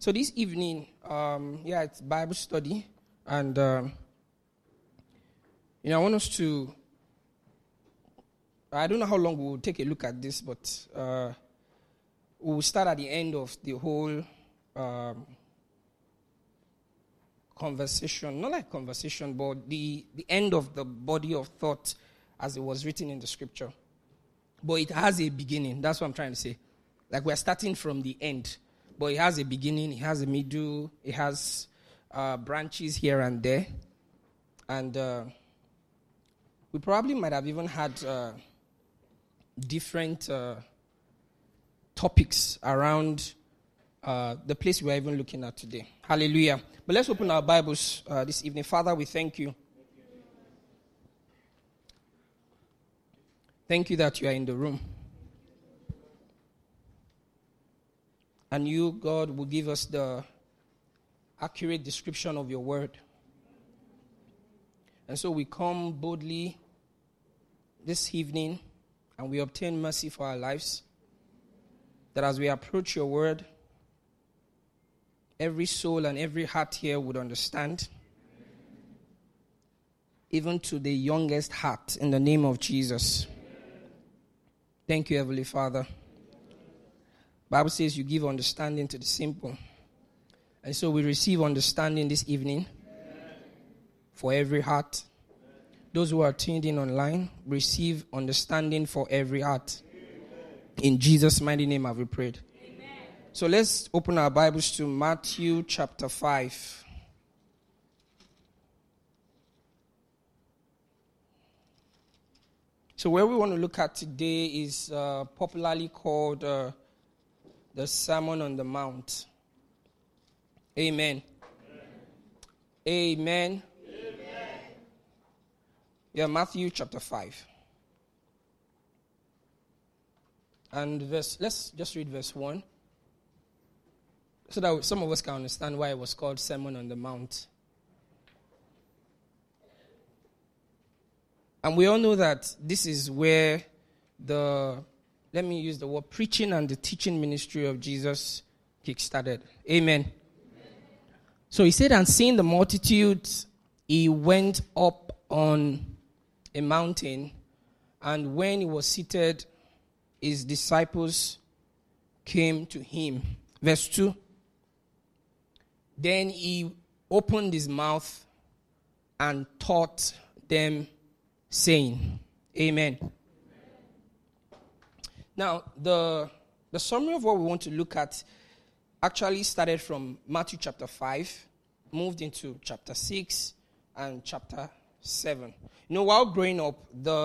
So this evening, it's Bible study, and I want us to. I don't know how long we'll take a look at this, but we'll start at the end of the whole conversation. Not like conversation, but the end of the body of thought as it was written in the scripture. But it has a beginning. That's what I'm trying to say. Like we're starting from the end. But it has a beginning, it has a middle, it has branches here and there. And we probably might have even had different topics around the place we're even looking at today. Hallelujah. But let's open our Bibles this evening. Father, we thank you. Thank you that you are in the room. And you, God, will give us the accurate description of your word. And so we come boldly this evening and we obtain mercy for our lives. That as we approach your word, every soul and every heart here would understand. Even to the youngest heart, in the name of Jesus. Thank you, Heavenly Father. Bible says you give understanding to the simple. And so we receive understanding this evening for every heart. Those who are tuned in online receive understanding for every heart. In Jesus' mighty name have we prayed. Amen. So let's open our Bibles to Matthew chapter 5. So where we want to look at today is popularly called the Sermon on the Mount. Amen. Amen. Amen. Yeah, Matthew chapter 5. And let's just read verse 1. So that some of us can understand why it was called Sermon on the Mount. And we all know that this is where let me use the word, preaching and the teaching ministry of Jesus kick-started. Amen. So he said, and seeing the multitudes, he went up on a mountain, and when he was seated, his disciples came to him. Verse 2. Then he opened his mouth and taught them, saying, Amen. Now, the summary of what we want to look at actually started from Matthew chapter 5, moved into chapter 6 and chapter 7. While growing up,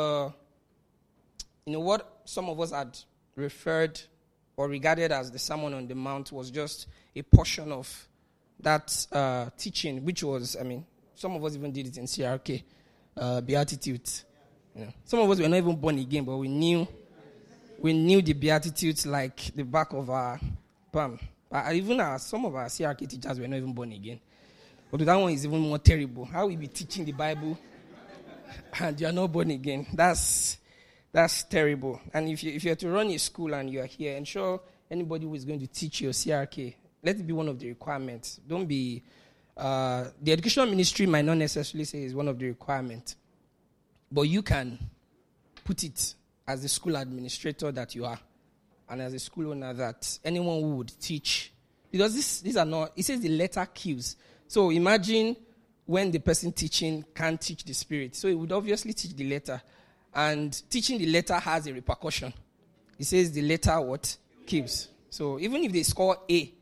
what some of us had referred or regarded as the Sermon on the Mount was just a portion of that teaching, which was, some of us even did it in CRK, Beatitudes. Some of us were not even born again, but we knew the Beatitudes like the back of our palm. Even some of our CRK teachers were not even born again. But that one is even more terrible. How we be teaching the Bible and you are not born again? That's terrible. And if you're to run a school and you are here, ensure anybody who is going to teach your CRK, let it be one of the requirements. Don't be... the educational ministry might not necessarily say it's one of the requirements. But you can put it as the school administrator that you are, and as a school owner that anyone who would teach, because these are not, it says the letter kills. So imagine when the person teaching can't teach the spirit. So he would obviously teach the letter. And teaching the letter has a repercussion. It says the letter what? Kills. So even if they score A,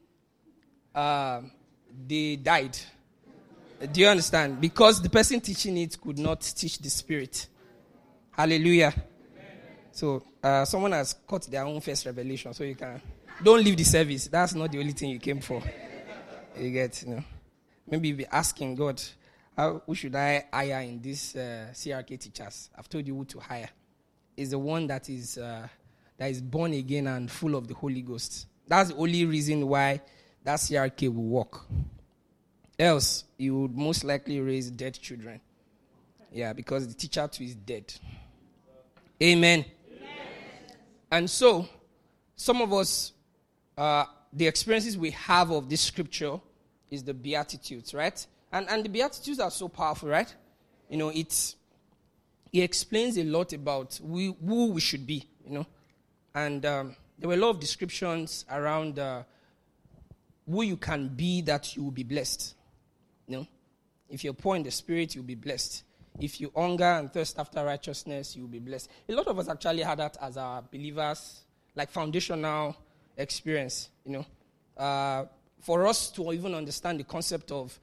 they died. Do you understand? Because the person teaching it could not teach the spirit. Hallelujah. So someone has caught their own first revelation. So you can don't leave the service. That's not the only thing you came for. You get, Maybe you'll be asking God, who should I hire in this CRK teachers? I've told you who to hire. It's the one that is born again and full of the Holy Ghost. That's the only reason why that CRK will work. Else, you would most likely raise dead children. Yeah, because the teacher too is dead. Amen. Amen. And so, some of us the experiences we have of this scripture is the Beatitudes, right? And the Beatitudes are so powerful, right? It explains a lot about who we should be, And there were a lot of descriptions around who you can be that you will be blessed. If you're poor in the spirit, you'll be blessed. If you hunger and thirst after righteousness, you'll be blessed. A lot of us actually had that as our believers, like foundational experience, For us to even understand the concept of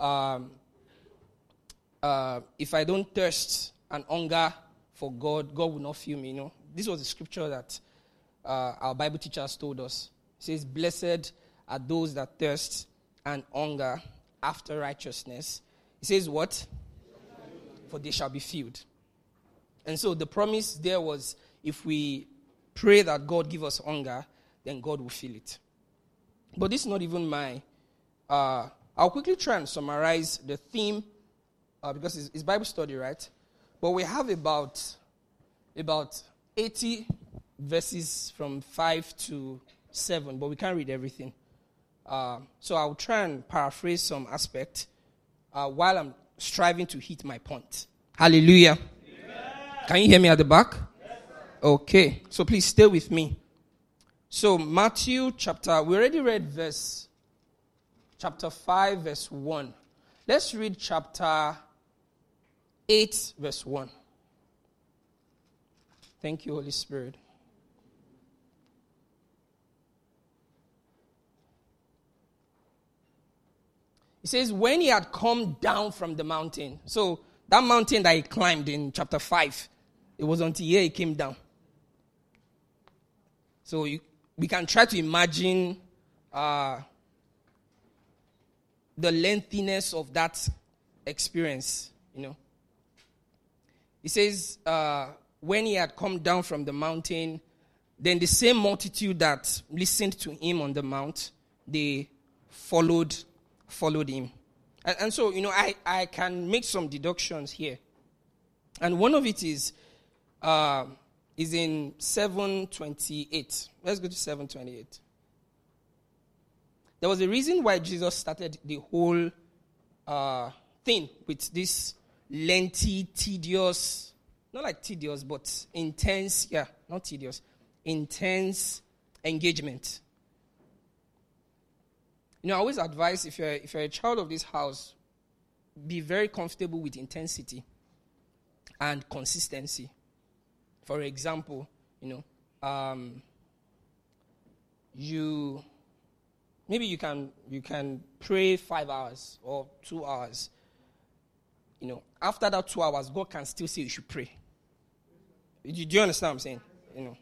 if I don't thirst and hunger for God, God will not fill me, This was the scripture that our Bible teachers told us. It says, blessed are those that thirst and hunger after righteousness. It says what? For they shall be filled. And so the promise there was, if we pray that God give us hunger, then God will fill it. But this is not even my... I'll quickly try and summarize the theme, because it's Bible study, right? But we have about 80 verses from 5 to 7, but we can't read everything. So I'll try and paraphrase some aspect while I'm striving to hit my point. Hallelujah. Amen. Can you hear me at the back? Yes, okay. So please stay with me. So Matthew we already read chapter 5, verse 1. Let's read chapter 8, verse 1. Thank you, Holy Spirit. It says, when he had come down from the mountain. So that mountain that he climbed in chapter 5, it was until here he came down. So we can try to imagine the lengthiness of that experience, It says, when he had come down from the mountain, then the same multitude that listened to him on the mount, they followed him. And so, I can make some deductions here. And one of it is in 7:28. Let's go to 7:28. There was a reason why Jesus started the whole thing with this lengthy, tedious, not like tedious, but intense, not tedious, intense engagement. I always advise, if you're a child of this house, be very comfortable with intensity and consistency. For example, maybe you can pray 5 hours or 2 hours. After that 2 hours, God can still say you should pray. Do you understand what I'm saying?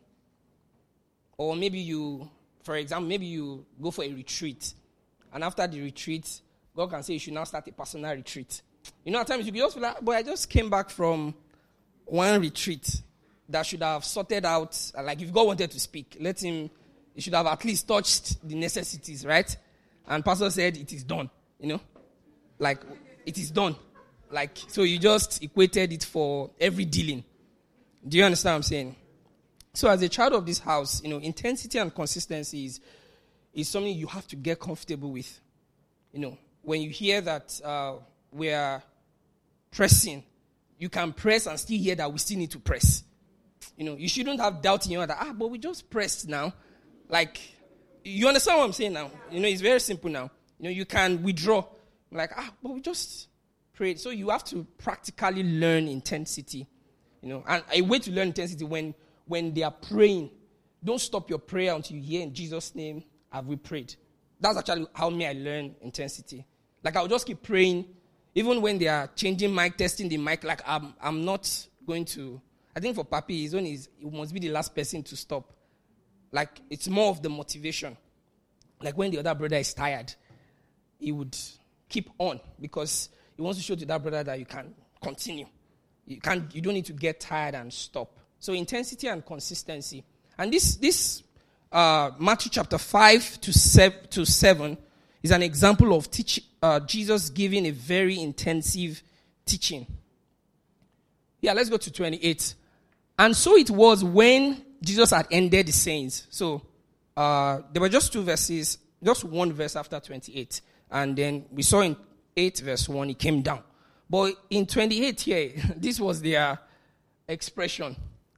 Or maybe for example, you go for a retreat. And after the retreat, God can say you should now start a personal retreat. At times you can just feel like, but I just came back from one retreat that should have sorted out, like if God wanted to speak, he should have at least touched the necessities, right? And pastor said, it is done, like it is done. Like, so you just equated it for every dealing. Do you understand what I'm saying? So as a child of this house, intensity and consistency is something you have to get comfortable with. When you hear that we are pressing, you can press and still hear that we still need to press. You shouldn't have doubt in your mind but we just pressed now. Like, you understand what I'm saying now? It's very simple now. You can withdraw. Like, but we just prayed. So you have to practically learn intensity. And a way to learn intensity when they are praying, don't stop your prayer until you hear in Jesus' name, have we prayed. That's actually how I learn intensity. Like, I'll just keep praying, even when they are changing mic, testing the mic, like I'm not going to. I think for Papi, he must be the last person to stop. Like, it's more of the motivation. Like, when the other brother is tired, he would keep on because he wants to show to that brother that you can continue. You don't need to get tired and stop. So intensity and consistency. And this Matthew chapter 5 to 7 is an example of Jesus giving a very intensive teaching. Yeah, let's go to 28. And so it was when Jesus had ended the sayings. So there were just two verses, just one verse after 28. And then we saw in 8 verse 1, it came down. But in 28 here, this was their expression.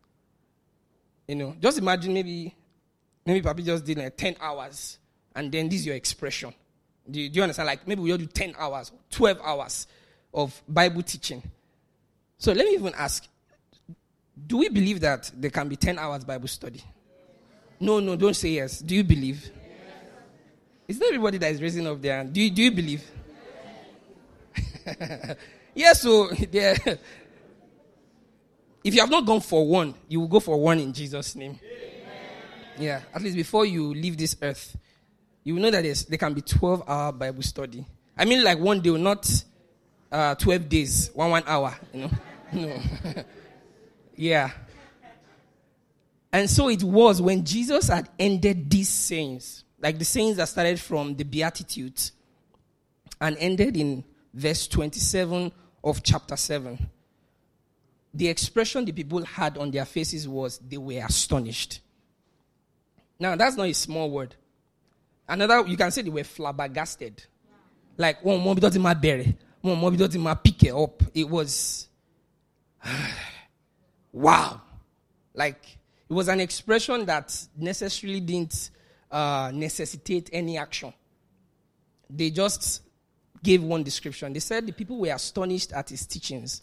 Just imagine maybe Papi just did like 10 hours, and then this is your expression. Do you understand? Like maybe we all do 10 hours, 12 hours of Bible teaching. So let me even ask, do we believe that there can be 10 hours Bible study? No, don't say yes. Do you believe? Yes. Is there everybody that is raising up their hand? Do you believe? Yes, so yeah. If you have not gone for one, you will go for one in Jesus' name. Amen. Yeah, at least before you leave this earth, you will know that there can be 12-hour Bible study. I mean, like one day, not 12 days, 1 hour, No. Yeah. And so it was when Jesus had ended these sayings, like the sayings that started from the Beatitudes and ended in verse 27 of chapter 7. The expression the people had on their faces was they were astonished. Now, that's not a small word. Another, you can say they were flabbergasted. Like, one more doesn't matter, one more doesn't matter, pick it up. It was, wow. Like, it was an expression that necessarily didn't necessitate any action. They just gave one description. They said the people were astonished at his teachings.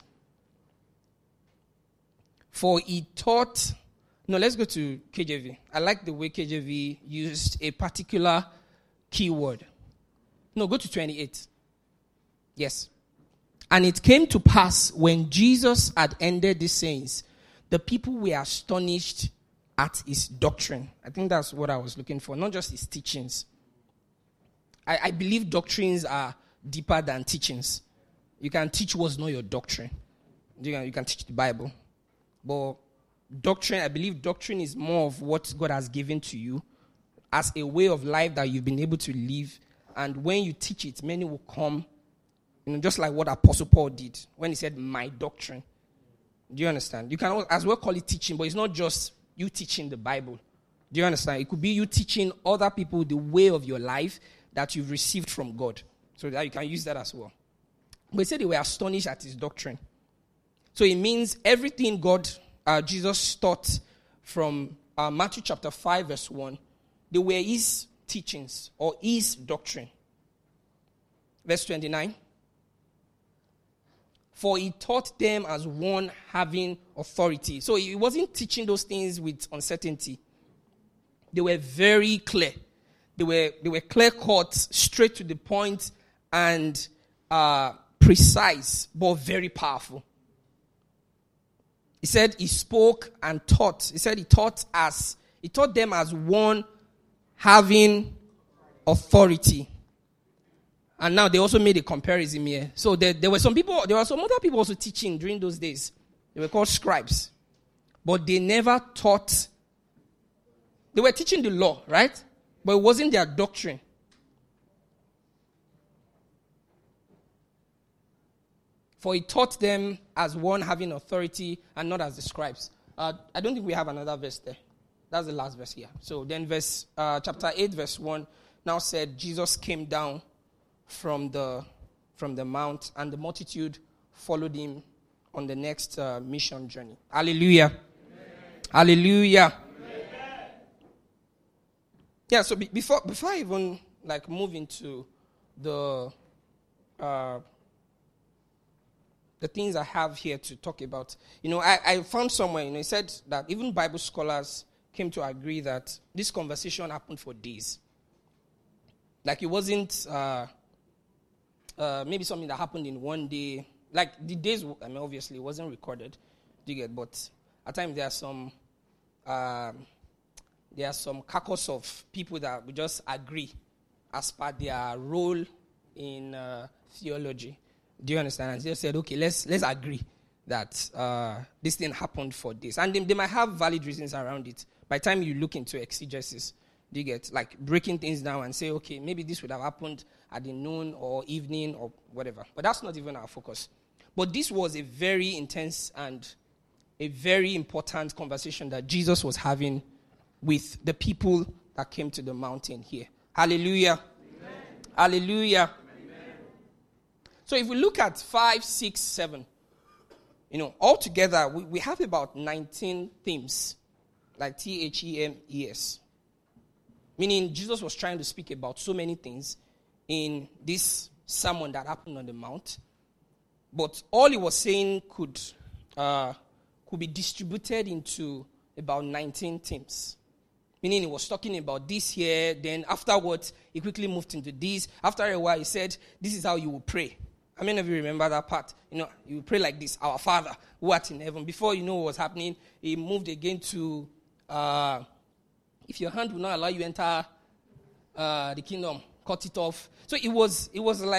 For he taught... No, let's go to KJV. I like the way KJV used a particular keyword. No, go to 28. Yes. And it came to pass when Jesus had ended these sayings, the people were astonished at his doctrine. I think that's what I was looking for, not just his teachings. I believe doctrines are deeper than teachings. You can teach what's not your doctrine. You can teach the Bible. But doctrine, I believe doctrine is more of what God has given to you as a way of life that you've been able to live. And when you teach it, many will come, just like what Apostle Paul did when he said, my doctrine. Do you understand? You can as well call it teaching, but it's not just you teaching the Bible. Do you understand? It could be you teaching other people the way of your life that you've received from God. So that you can use that as well. But he said they were astonished at his doctrine. So it means everything Jesus taught from Matthew chapter 5 verse 1, they were his teachings or his doctrine. Verse 29. For he taught them as one having authority. So he wasn't teaching those things with uncertainty. They were very clear. They were clear-cut, straight to the point, and precise, but very powerful. He said he spoke and taught. He said he taught them as one having authority. And now they also made a comparison here. So there were some other people also teaching during those days. They were called scribes. But they never taught. They were teaching the law, right? But it wasn't their doctrine. For he taught them as one having authority and not as the scribes. I don't think we have another verse there. That's the last verse here. So then chapter 8 verse 1 now said, Jesus came down from the mount, and the multitude followed him on the next mission journey. Hallelujah. Amen. Hallelujah. Amen. Yeah, so before I even move into the things I have here to talk about, I found somewhere, it said that even Bible scholars came to agree that this conversation happened for days. Like it wasn't maybe something that happened in one day. Like the days, obviously it wasn't recorded. Do you get? But at times there are some caucus of people that would just agree as per their role in theology. Do you understand? And they said, okay, let's agree that this thing happened for this. And they might have valid reasons around it. By the time you look into exegesis, do you get? Like breaking things down and say, okay, maybe this would have happened at the noon or evening or whatever. But that's not even our focus. But this was a very intense and a very important conversation that Jesus was having with the people that came to the mountain here. Hallelujah. Amen. Hallelujah. Amen. So if we look at 5, 6, 7, altogether we have about 19 themes, like themes. Meaning Jesus was trying to speak about so many things in this sermon that happened on the mount. But all he was saying could be distributed into about 19 themes. Meaning he was talking about this here, then afterwards he quickly moved into this. After a while he said, this is how you will pray. How many of you remember that part? You pray like this, our Father who art in heaven. Before you know what was happening, he moved again to, if your hand will not allow you enter the kingdom, cut it off. So it was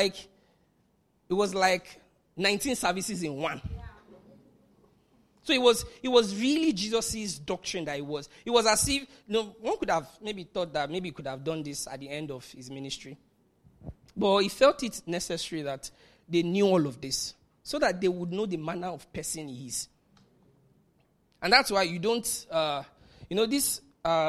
like 19 services in one. So it was really Jesus' doctrine that it was. It was as if, one could have maybe thought that maybe he could have done this at the end of his ministry. But he felt it necessary that they knew all of this, so that they would know the manner of person he is. And that's why you don't, this,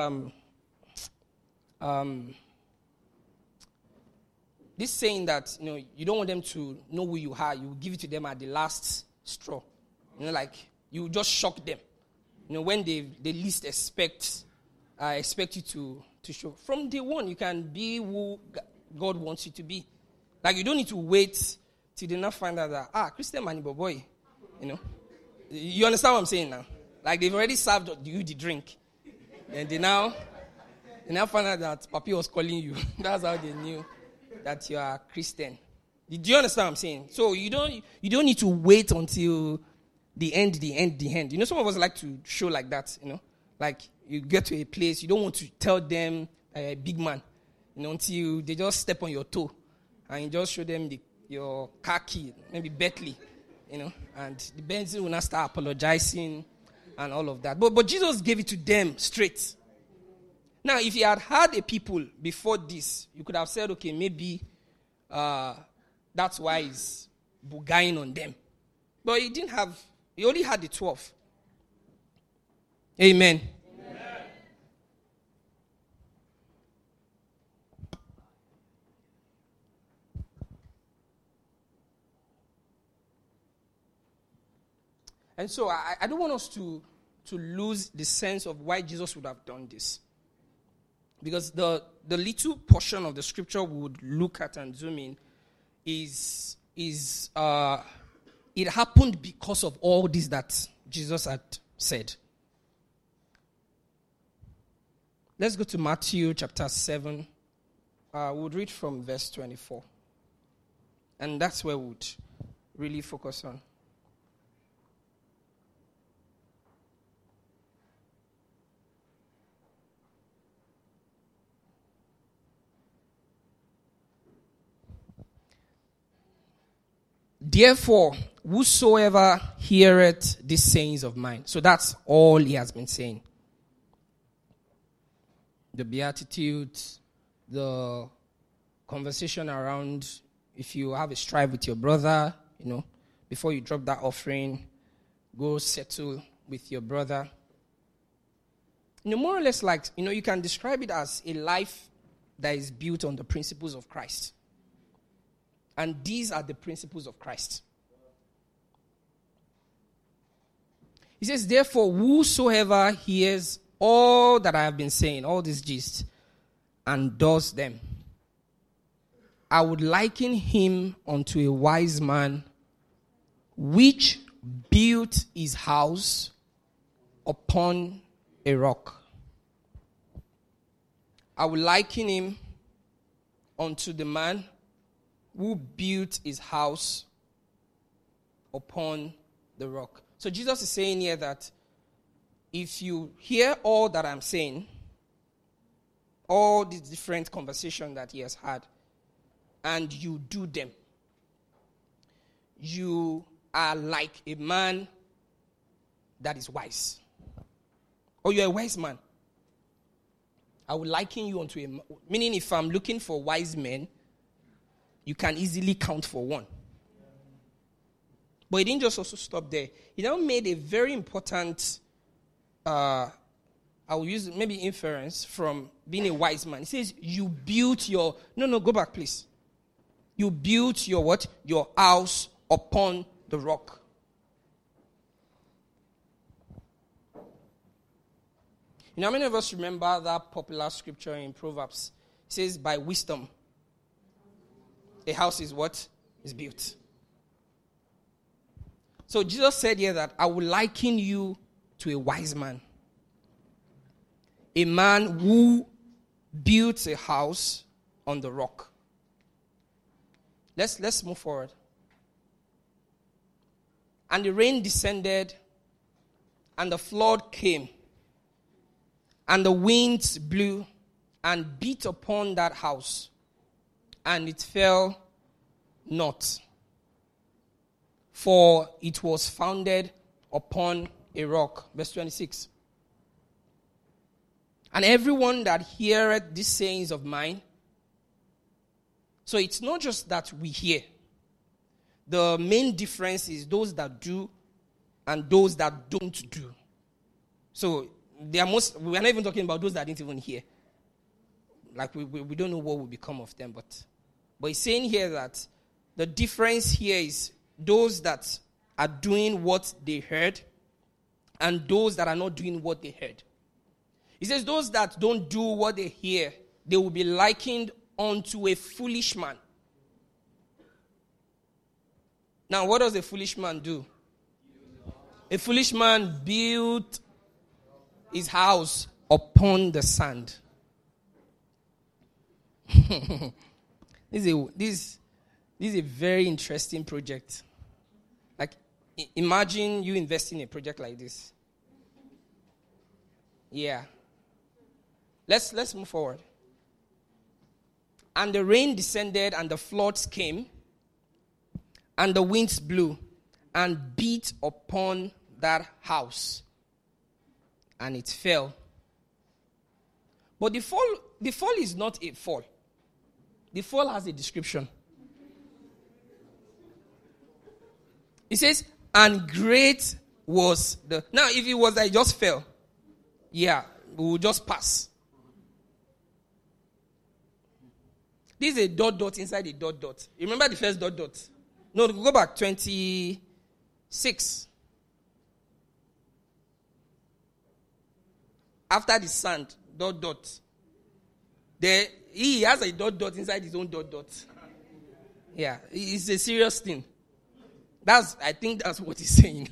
this saying that, you don't want them to know who you are, you give it to them at the last straw. Like, you just shock them. When they least expect you to show. From day one, you can be who God wants you to be. Like, you don't need to wait till they not find out that, Christian man, boy, You understand what I'm saying now? Like, they've already served you the drink. And they now find out that Papi was calling you. That's how they knew that you are Christian. Do you understand what I'm saying? So you don't need to wait until the end. Some of us like to show like that, Like, you get to a place, you don't want to tell them a big man, until they just step on your toe. And you just show them your car key, maybe Bentley, and the Bentley will not start apologizing and all of that. But Jesus gave it to them straight. Now, if he had had a people before this, you could have said, okay, maybe that's why he's bugaing on them. But he only had the 12. Amen. And so I don't want us to lose the sense of why Jesus would have done this. Because the little portion of the scripture we would look at and zoom in is it happened because of all this that Jesus had said. Let's go to Matthew chapter 7. We'll read from verse 24. And that's where we would really focus on. Therefore, whosoever heareth these sayings of mine. So that's all he has been saying. The Beatitudes, the conversation around if you have a strife with your brother, before you drop that offering, go settle with your brother. More or less like, you can describe it as a life that is built on the principles of Christ. And these are the principles of Christ. He says, therefore, whosoever hears all that I have been saying, all this gist, and does them, I would liken him unto a wise man which built his house upon a rock. I would liken him unto the man who built his house upon the rock. So Jesus is saying here that if you hear all that I'm saying, all these different conversations that he has had, and you do them, you are like a man that is wise. Or you're a wise man. I would liken you unto a, meaning if I'm looking for wise men, you can easily count for one. But he didn't just also stop there. He now made a very important I will use maybe inference from being a wise man. It says, you built your... No, go back, please. You built your what? Your house upon the rock. You know, how many of us remember that popular scripture in Proverbs? It says, by wisdom, a house is what? Is built. So Jesus said here that I will liken you to a wise man. A man who built a house on the rock. Let's move forward. And the rain descended, and the flood came, and the winds blew and beat upon that house, and it fell not, for it was founded upon a rock. Verse 26. And everyone that heareth these sayings of mine. So it's not just that we hear. The main difference is those that do and those that don't do. So we are not even talking about those that didn't even hear. Like we don't know what will become of them. But he's saying here that the difference here is those that are doing what they heard and those that are not doing what they heard. He says those that don't do what they hear, they will be likened unto a foolish man. Now, what does a foolish man do? A foolish man built his house upon the sand. This is a very interesting project. Like, imagine you investing in a project like this. Yeah. Let's move forward. And the rain descended, and the floods came, and the winds blew, and beat upon that house, and it fell. But the fall is not a fall. The fall has a description. It says, and great was the... Now, if it was that it just fell, yeah, we will just pass. This is a dot inside a dot. Remember the first dot? No, go back, 26. After the sand, dot. There, he has a dot inside his own dot. Yeah, it's a serious thing. I think that's what he's saying.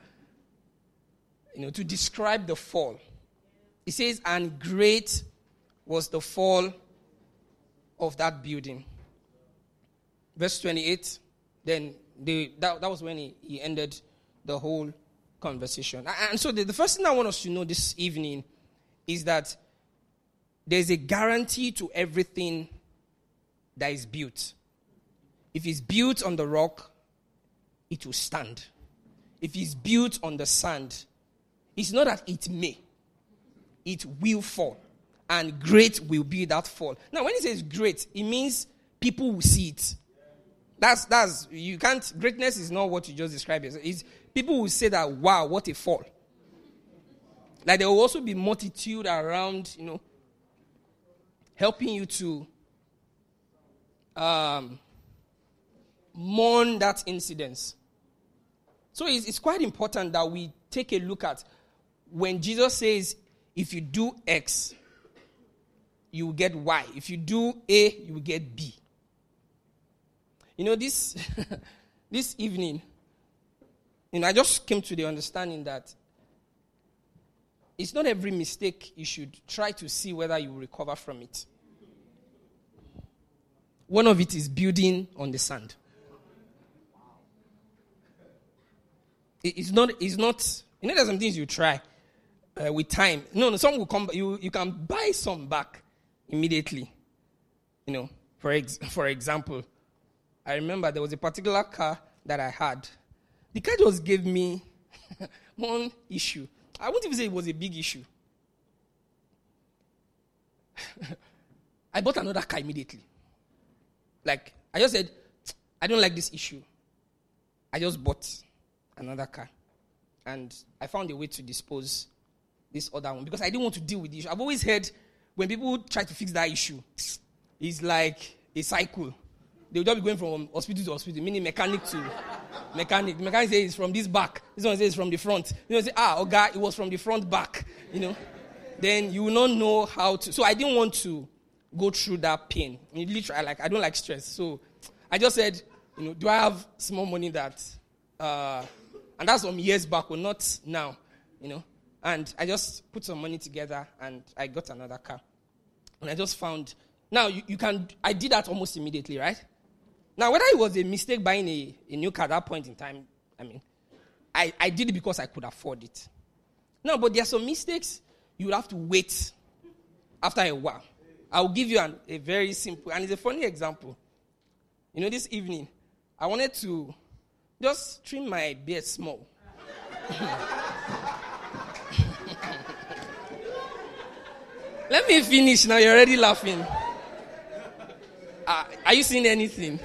To describe the fall. He says, and great was the fall of that building. Verse 28, then that was when he ended the whole conversation. And so the first thing I want us to know this evening is that there's a guarantee to everything that is built. If it's built on the rock, it will stand. If it's built on the sand, it's not that it may. It will fall. And great will be that fall. Now, when it says great, it means people will see it. You can't, greatness is not what you just described. It's people will say that, wow, what a fall. Like there will also be multitude around, helping you to mourn that incident. So it's quite important that we take a look at when Jesus says, if you do X, you will get Y. If you do A, you will get B. This this evening, I just came to the understanding that it's not every mistake you should try to see whether you will recover from it. One of it is building on the sand. It's not. There's some things you try with time. No, some will come. You can buy some back immediately. For example, I remember there was a particular car that I had. The car just gave me one issue. I wouldn't even say it was a big issue. I bought another car immediately. Like, I just said, I don't like this issue. I just bought another car. And I found a way to dispose this other one because I didn't want to deal with the issue. I've always heard when people try to fix that issue, it's like a cycle. They'll just be going from hospital to hospital, meaning mechanic to mechanic. The mechanic says it's from this back. This one says it's from the front. You know, say, okay, it was from the front back. You know, then you will not know how to. So I didn't want to go through that pain. I mean, literally, I don't like stress. So I just said, you know, do I have small money that, and that's some years back, or not now, you know. And I just put some money together and I got another car. And I just found, now you can, I did that almost immediately, right? Now, whether it was a mistake buying a new car at that point in time, I mean, I did it because I could afford it. No, but there are some mistakes you will have to wait after a while. I'll give you a very simple, and it's a funny example. You know, this evening, I wanted to just trim my beard small. Let me finish now. You're already laughing. Are you seeing anything?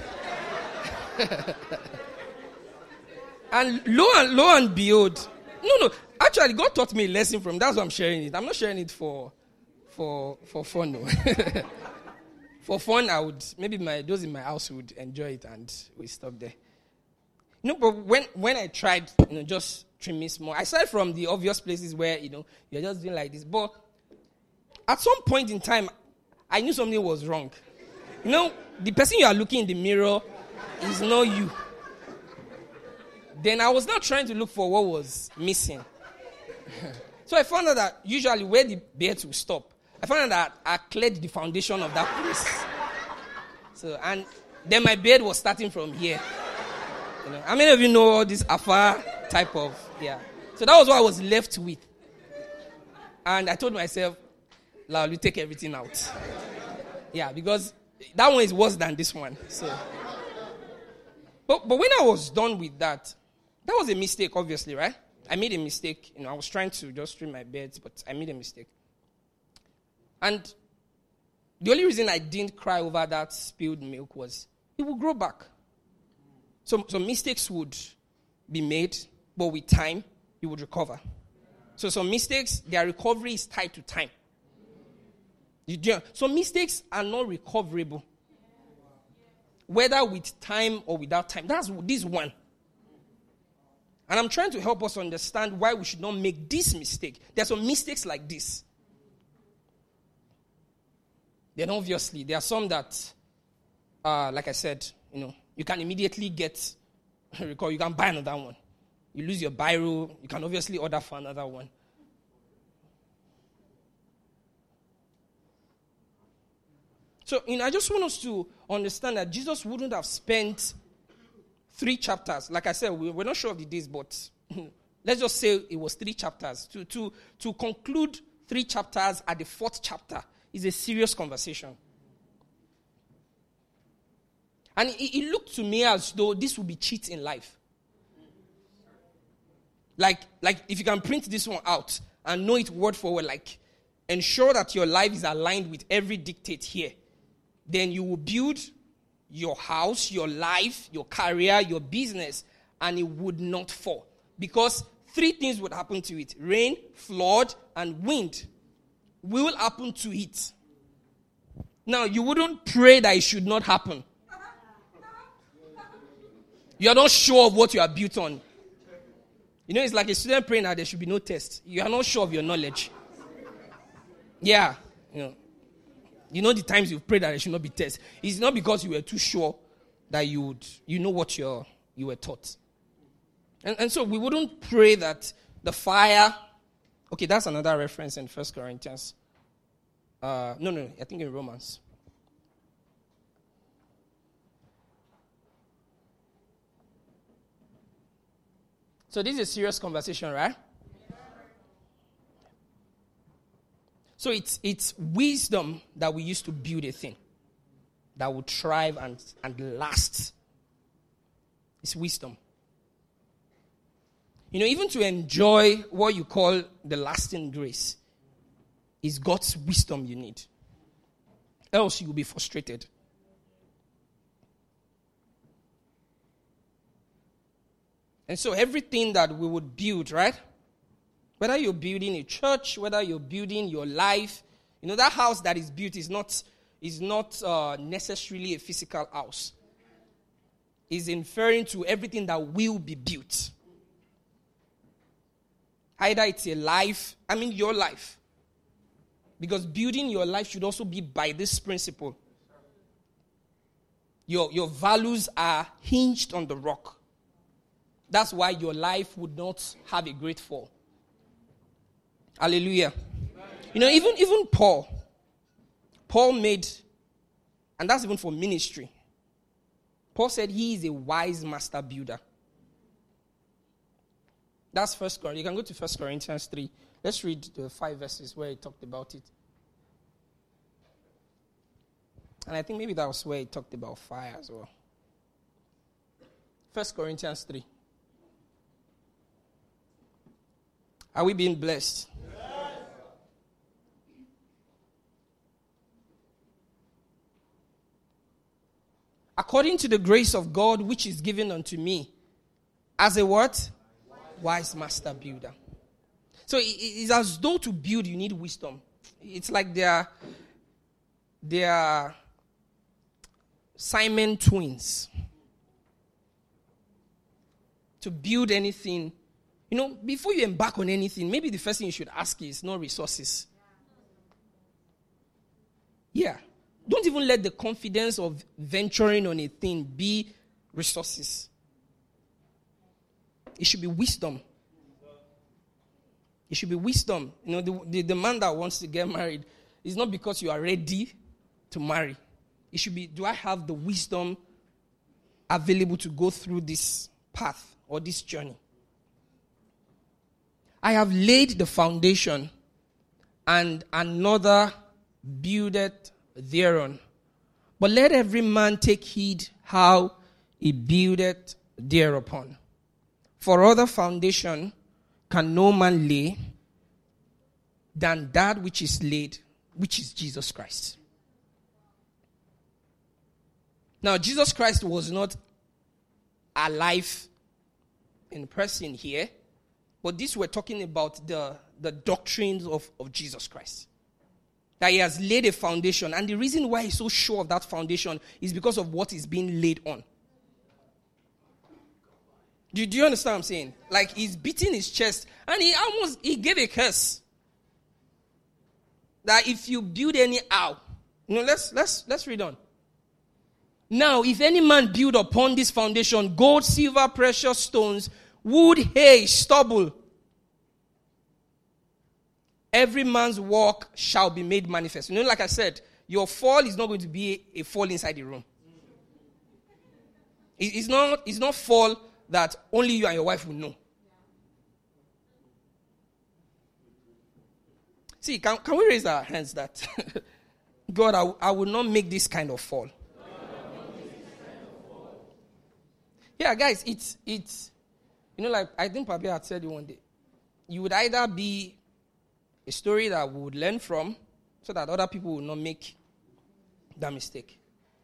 And lo and behold, no. Actually, God taught me a lesson from. That's why I'm sharing it. I'm not sharing it for fun. No. For fun, I would maybe those in my house would enjoy it, and we stop there. No, but when I tried, just trimming small, I started from the obvious places where you're just doing like this. But at some point in time, I knew something was wrong. The person you are looking in the mirror is not you. Then I was not trying to look for what was missing. So I found out that usually where the beard will stop, I found out that I cleared the foundation of that place. So, and then my beard was starting from here. How many of you know all this Afar type of, So that was what I was left with. And I told myself, Lord, you take everything out. Because that one is worse than this one. So, but when I was done with that was a mistake, obviously, right? I made a mistake. I was trying to just trim my beard, but I made a mistake. And the only reason I didn't cry over that spilled milk was it will grow back. So mistakes would be made, but with time, you would recover. So some mistakes, their recovery is tied to time. So mistakes are not recoverable. Whether with time or without time. That's this one. And I'm trying to help us understand why we should not make this mistake. There are some mistakes like this. Then obviously, there are some that, like I said, you can immediately get, recall, you can buy another one. You lose your biro, you can obviously order for another one. So, I just want us to understand that Jesus wouldn't have spent 3 chapters. Like I said, we're not sure of the days, but let's just say it was 3 chapters. To conclude 3 chapters at the 4th chapter is a serious conversation. And it looked to me as though this would be cheat in life. Like if you can print this one out and know it word for word, like ensure that your life is aligned with every dictate here, then you will build your house, your life, your career, your business, and it would not fall. Because 3 things would happen to it. Rain, flood, and wind will happen to it. Now, you wouldn't pray that it should not happen. You are not sure of what you are built on. It's like a student praying that there should be no test. You are not sure of your knowledge. Yeah. The times you've prayed that there should not be tests. It's not because you were too sure that you know what you were taught. And so we wouldn't pray that the fire... Okay, that's another reference in 1 Corinthians. No, I think in Romans. So this is a serious conversation, right? So it's wisdom that we use to build a thing that will thrive and last. It's wisdom. Even to enjoy what you call the lasting grace is God's wisdom you need. Else you will be frustrated. And so everything that we would build, right? Whether you're building a church, whether you're building your life, that house that is built is not necessarily a physical house. It's inferring to everything that will be built. Either it's a life, your life. Because building your life should also be by this principle. Your values are hinged on the rock. That's why your life would not have a great fall. Hallelujah. Even Paul made, and that's even for ministry. Paul said he is a wise master builder. That's 1 Corinthians. You can go to 1 Corinthians 3. Let's read the 5 verses where he talked about it. And I think maybe that was where he talked about fire as well. 1 Corinthians 3. Are we being blessed? Yes. According to the grace of God which is given unto me, as a what? Wise master builder. So it's as though to build you need wisdom. It's like they are Simon twins. To build anything, before you embark on anything, maybe the first thing you should ask is no resources. Yeah. Don't even let the confidence of venturing on a thing be resources. It should be wisdom. It should be wisdom. The man that wants to get married is not because you are ready to marry. It should be, do I have the wisdom available to go through this path or this journey? I have laid the foundation, and another buildeth thereon. But let every man take heed how he buildeth thereupon. For other foundation can no man lay than that which is laid, which is Jesus Christ. Now, Jesus Christ was not alive in person here, but this we're talking about the doctrines of Jesus Christ. That he has laid a foundation, and the reason why he's so sure of that foundation is because of what is being laid on. Do you understand what I'm saying? Like, he's beating his chest, and he gave a curse. That if you build anyhow, let's read on. Now, if any man build upon this foundation gold, silver, precious stones, wood, hay, stubble, every man's work shall be made manifest. Like I said, your fall is not going to be a fall inside the room. It's not fall that only you and your wife will know. See, can we raise our hands that God, I will not make this kind of fall. Yeah, guys, it's like I think Papi had said it one day. You would either be a story that we would learn from so that other people will not make that mistake.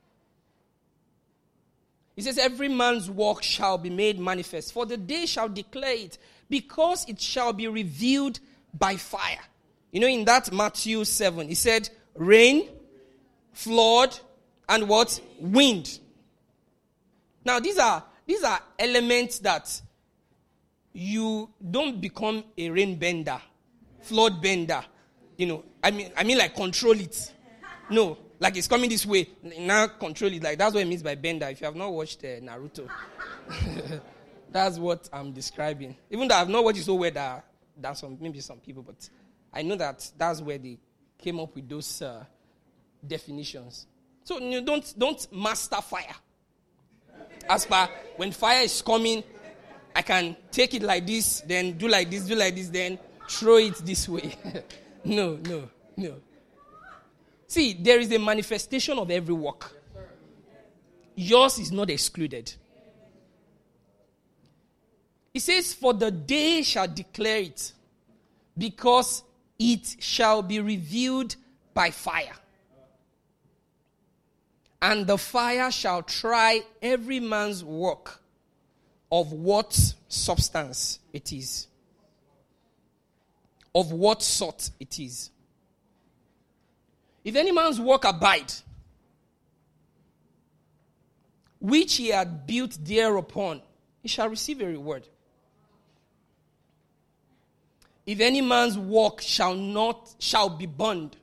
He says, every man's work shall be made manifest, for the day shall declare it, because it shall be revealed by fire. In that Matthew 7, he said, rain, flood, and what? Wind. Now, these are elements that you don't become a rain bender, flood bender. I mean like control it. No, like it's coming this way. Now control it. Like that's what it means by bender. If you have not watched Naruto, that's what I'm describing. Even though I've not watched it so well that maybe some people, but I know that's where they came up with those definitions. So don't master fire. As per when fire is coming, I can take it like this, then do like this, then throw it this way. No. See, there is a manifestation of every work. Yours is not excluded. It says, for the day shall declare it, because it shall be revealed by fire. And the fire shall try every man's work of what substance it is. of what sort it is. If any man's work abide, which he had built thereupon, he shall receive a reward. If any man's work shall be burned,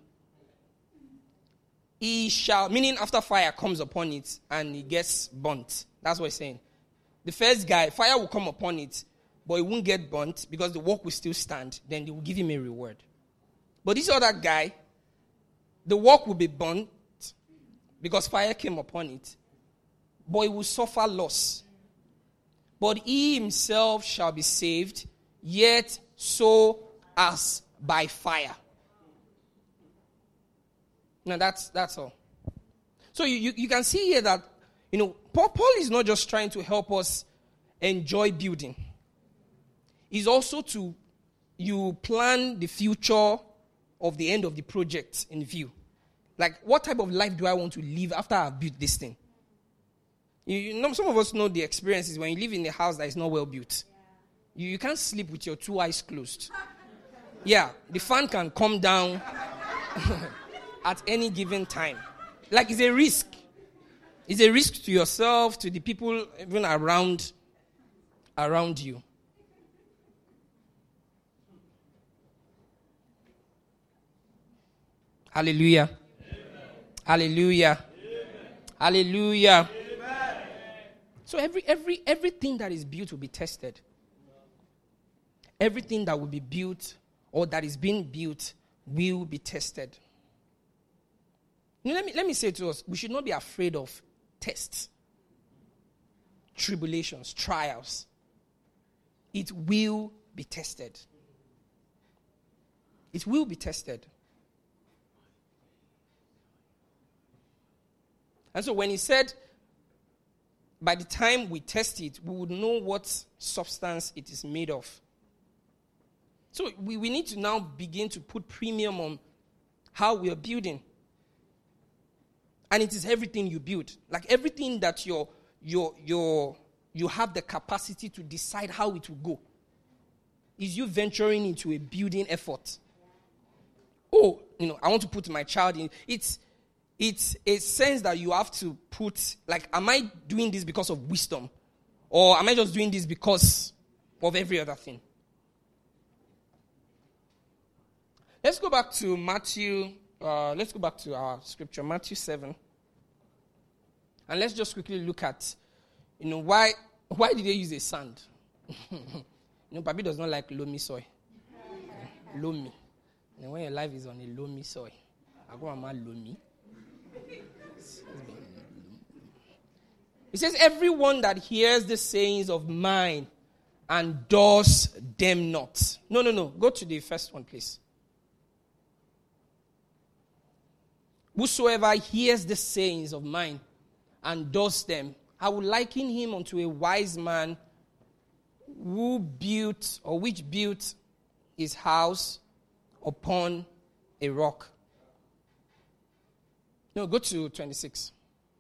he shall, meaning after fire comes upon it and he gets burnt. That's what he's saying. The first guy, fire will come upon it, but it won't get burnt because the work will still stand. Then they will give him a reward. But this other guy, the work will be burnt because fire came upon it, but he will suffer loss. But he himself shall be saved, yet so as by fire. Now that's all. So you can see here that, Paul is not just trying to help us enjoy building. It's also you plan the future of the end of the project in view. Like, what type of life do I want to live after I've built this thing? Some of us know the experiences when you live in a house that is not well built. You can't sleep with your two eyes closed. Yeah, the fan can come down at any given time. Like, it's a risk. It's a risk to yourself, to the people even around you. Hallelujah. Amen. Hallelujah. Amen. Hallelujah. Amen. So everything that is built will be tested. Everything that will be built or that is being built will be tested. Let me say to us, we should not be afraid of tests, tribulations, trials. It will be tested. It will be tested. And so when he said, by the time we test it, we would know what substance it is made of. So we need to now begin to put premium on how we are building. And it is everything you build. Like everything that you have the capacity to decide how it will go. Is you venturing into a building effort. I want to put my child in. It's a sense that you have to put, like, am I doing this because of wisdom? Or am I just doing this because of every other thing? Let's go back to Matthew. Let's go back to our scripture, Matthew 7. And let's just quickly look at, why did they use a sand? Papi does not like loamy soil. Loamy. When your life is on a loamy soil, I go mama loamy. It says, everyone that hears the sayings of mine and does them not. No. Go to the first one, please. Whosoever hears the sayings of mine and does them, I will liken him unto a wise man which built his house upon a rock. No, go to 26.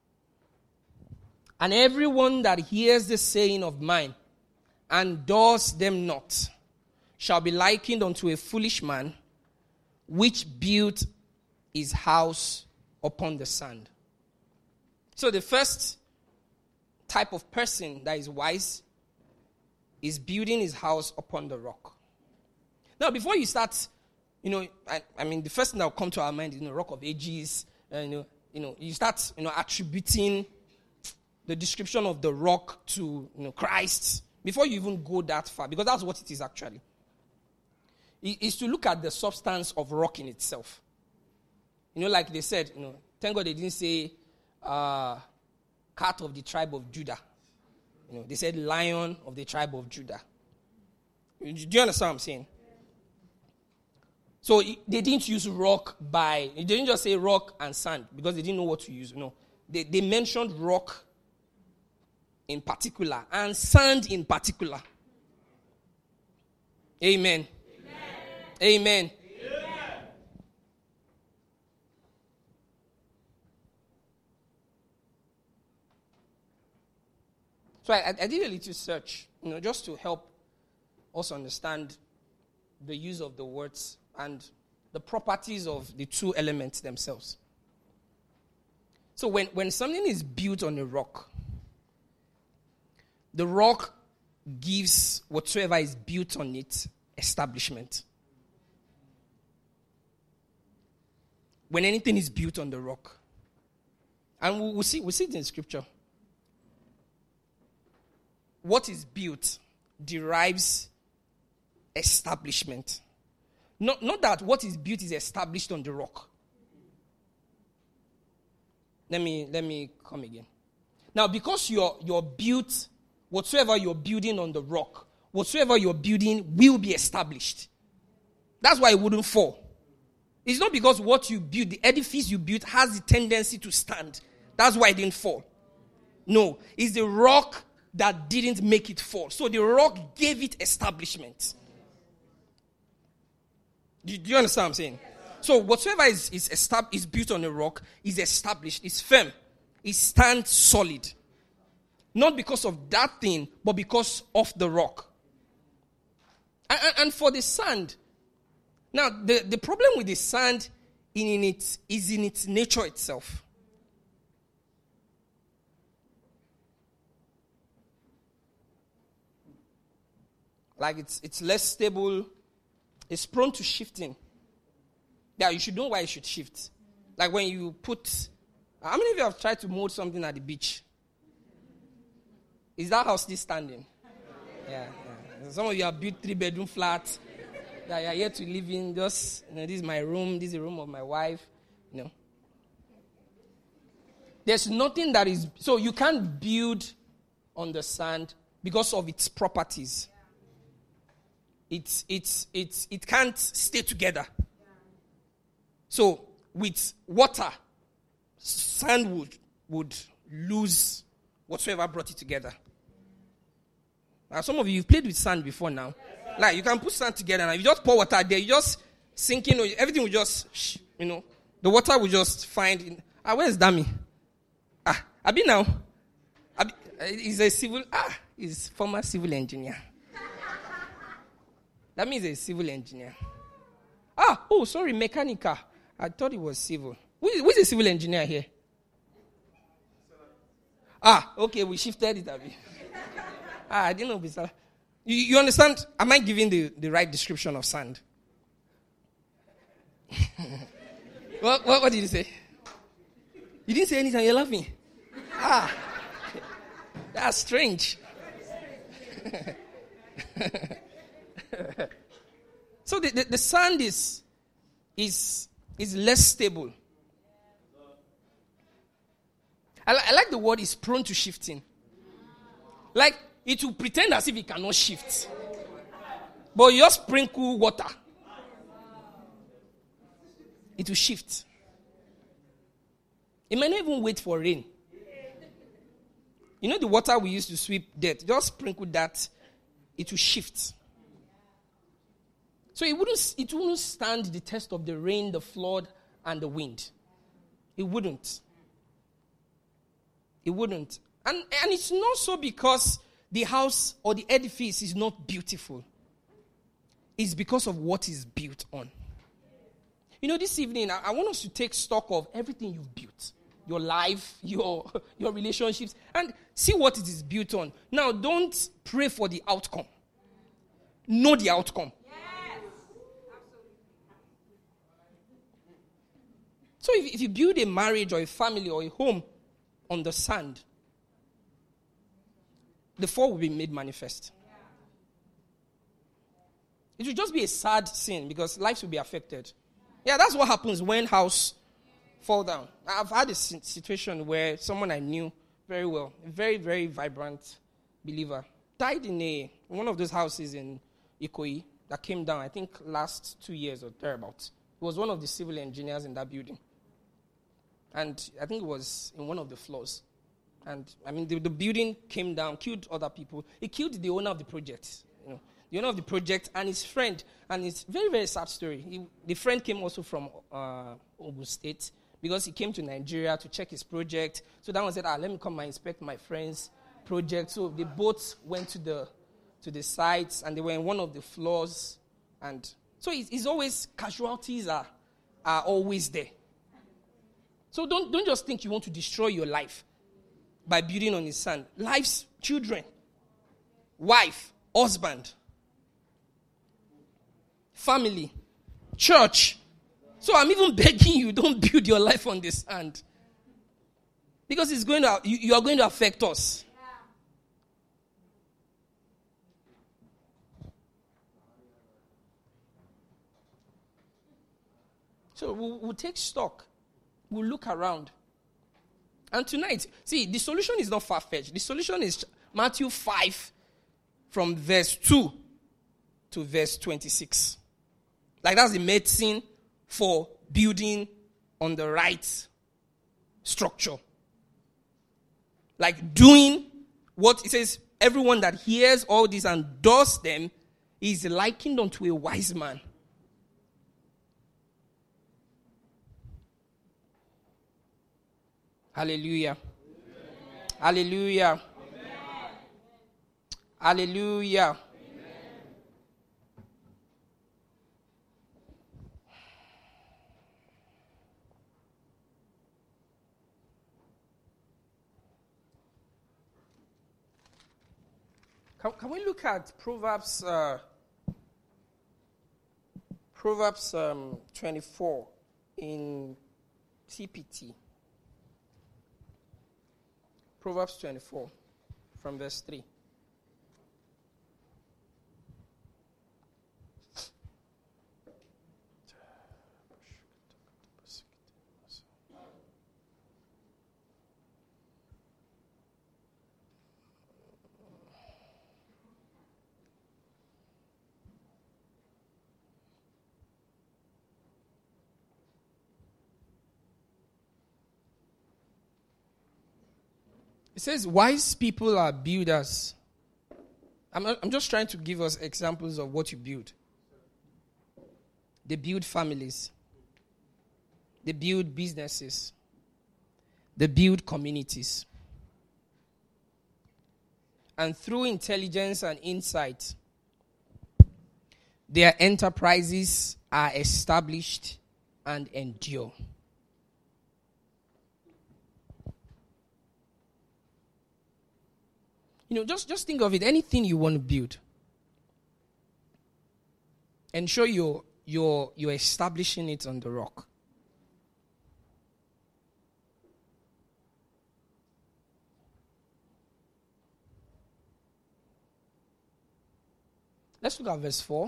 And everyone that hears the saying of mine and does them not shall be likened unto a foolish man which built his house upon the sand. So the first type of person that is wise is building his house upon the rock. Now, before you start, the first thing that will come to our mind is rock of ages. You start, attributing the description of the rock to, Christ before you even go that far, because that's what it is actually. It is to look at the substance of rock in itself. Like they said, thank God they didn't say cat of the tribe of Judah. They said lion of the tribe of Judah. Do you understand what I'm saying? So they didn't use rock they didn't just say rock and sand because they didn't know what to use. No, they mentioned rock in particular and sand in particular. Amen. Amen. Amen. So I did a little search, just to help us understand the use of the words and the properties of the two elements themselves. So when something is built on a rock, the rock gives whatsoever is built on it establishment. When anything is built on the rock. And we'll see it in Scripture. What is built derives establishment. Not that what is built is established on the rock. Let me come again. Now, because you're built, whatsoever you're building on the rock, whatsoever you're building will be established. That's why it wouldn't fall. It's not because what you build, the edifice you built, has the tendency to stand. That's why it didn't fall. No, it's the rock that didn't make it fall. So the rock gave it establishment. Do you understand what I'm saying? So whatsoever is built on a rock is established, is firm, it stands solid. Not because of that thing, but because of the rock. And for the sand, now the problem with the sand is in its nature itself. Like it's less stable, it's prone to shifting. Yeah, you should know why it should shift. Like when you put, how many of you have tried to mold something at the beach? Is that house still standing? Yeah. Some of you have built 3-bedroom flats that you are here to live in. Just, this is my room, this is the room of my wife. There's nothing that is, so you can't build on the sand because of its properties. It can't stay together. So with water, sand would lose whatsoever brought it together. Now, some of you've played with sand before now. Like you can put sand together and you just pour water there, you just sink in, everything will just, the water will just find. Where's Dami? Abi now. He's former civil engineer. That means a civil engineer. Sorry, mechanical. I thought it was civil. Who is a civil engineer here? Okay, we shifted it a bit. I didn't know Bisala. You understand? Am I giving the right description of sand? What did you say? You didn't say anything, you're laughing. That's strange. So the sand is less stable. I like the word is prone to shifting. Like it will pretend as if it cannot shift. But you just sprinkle water. It will shift. It may not even wait for rain. The water we use to sweep dirt, just sprinkle that, it will shift. So it wouldn't stand the test of the rain, the flood, and the wind. It wouldn't. It wouldn't. And it's not so because the house or the edifice is not beautiful. It's because of what is built on. This evening, I want us to take stock of everything you've built. Your life, your relationships, and see what it is built on. Now, don't pray for the outcome. Know the outcome. So if you build a marriage or a family or a home on the sand, the fall will be made manifest. It will just be a sad sin because lives will be affected. Yeah, that's what happens when house fall down. I've had a situation where someone I knew very well, a very, very vibrant believer, died in one of those houses in Ikoyi that came down, I think, last 2 years or thereabouts. He was one of the civil engineers in that building. And I think it was in one of the floors. And, the building came down, killed other people. It killed the owner of the project. The owner of the project and his friend. And it's a very, very sad story. The friend came also from Ogun State because he came to Nigeria to check his project. So that one said, let me come and inspect my friend's project. So they both went to the sites and they were in one of the floors And so it's always, casualties are always there. So don't just think you want to destroy your life by building on the sand. Life's children, wife, husband, family, church. So I'm even begging you, don't build your life on the sand. Because it's going to, you are going to affect us. So we'll take stock. We'll look around. And tonight, see, the solution is not far-fetched. The solution is Matthew 5 from verse 2 to verse 26. Like that's the medicine for building on the right structure. Like doing what it says, everyone that hears all this and does them is likened unto a wise man. Hallelujah. Amen. Hallelujah. Amen. Hallelujah. Can we look at Proverbs 24 in TPT? Proverbs 24 from verse 3. It says, wise people are builders. I'm just trying to give us examples of what you build. They build families. They build businesses. They build communities. And through intelligence and insight, their enterprises are established and endure. You know, just think of it. Anything you want to build, ensure you're establishing it on the rock. Let's look at verse 4.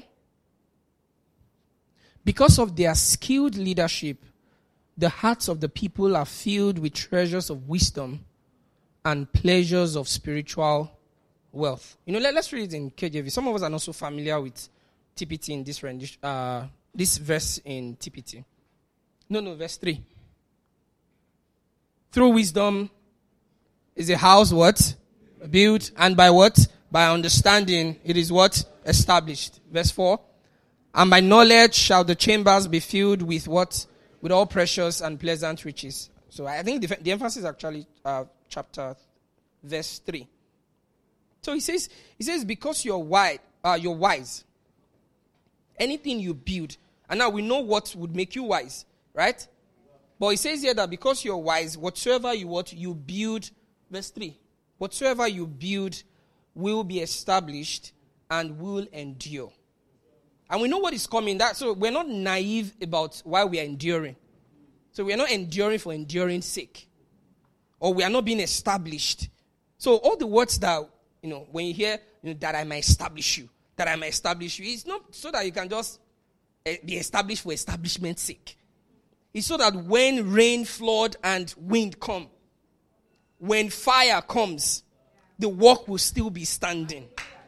Because of their skilled leadership, the hearts of the people are filled with treasures of wisdom and pleasures of spiritual wealth. You know, let's read it in KJV. Some of us are not so familiar with TPT in this rendition, this verse in TPT. No, verse 3. Through wisdom is a house what? Built, and by what? By understanding it is what? Established. Verse 4. And by knowledge shall the chambers be filled with what? With all precious and pleasant riches. So I think the emphasis is actually chapter verse 3. So he says because you're wise. Anything you build, and now we know what would make you wise, right? But he says here that because you're wise, whatsoever you build, verse 3, whatsoever you build will be established and will endure. And we know what is coming. So we're not naive about why we are enduring. So we are not enduring for enduring's sake. Or we are not being established. So all the words that, when you hear, that I might establish you, it's not so that you can just be established for establishment's sake. It's so that when rain, flood, and wind come, when fire comes, the work will still be standing.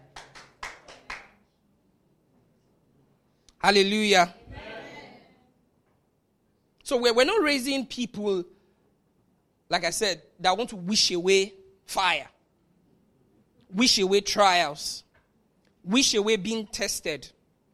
Hallelujah. Amen. So we're not raising people, like I said, that want to wish away fire, wish away trials, wish away being tested.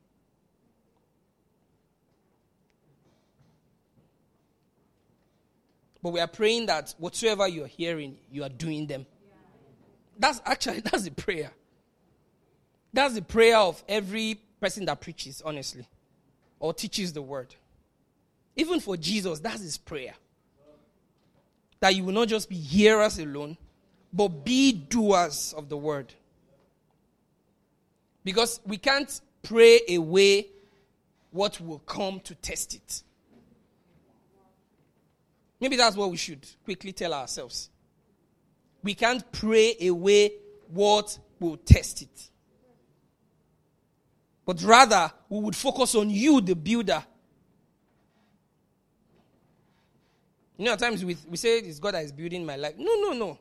But we are praying that whatsoever you're hearing, you are doing them. That's the prayer. That's the prayer of every person that preaches, honestly, or teaches the word. Even for Jesus, that's his prayer. That you will not just be hearers alone, but be doers of the word. Because we can't pray away what will come to test it. Maybe that's what we should quickly tell ourselves. We can't pray away what will test it. But rather, we would focus on you, the builder. You know, at times we say it's God that is building my life. No.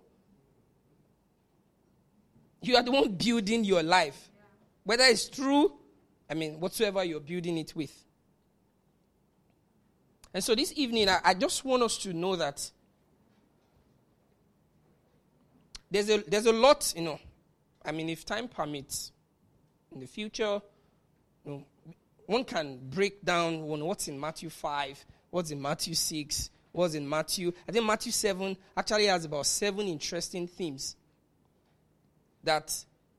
You are the one building your life. Whether it's true, whatsoever you're building it with. And so this evening, I just want us to know that there's a lot, if time permits, in the future, one can break down what's in Matthew 5, what's in Matthew 6, what's in Matthew. I think Matthew 7 actually has about 7 interesting themes that